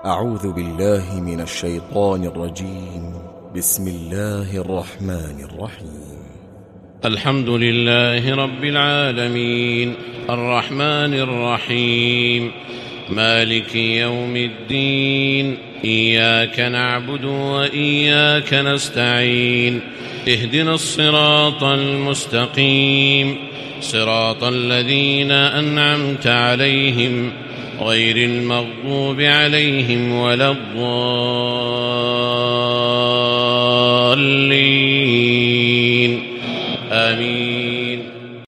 أعوذ بالله من الشيطان الرجيم. بسم الله الرحمن الرحيم. الحمد لله رب العالمين، الرحمن الرحيم، مالك يوم الدين، إياك نعبد وإياك نستعين، اهدنا الصراط المستقيم، صراط الذين أنعمت عليهم غير المغضوب عليهم ولا الضالين.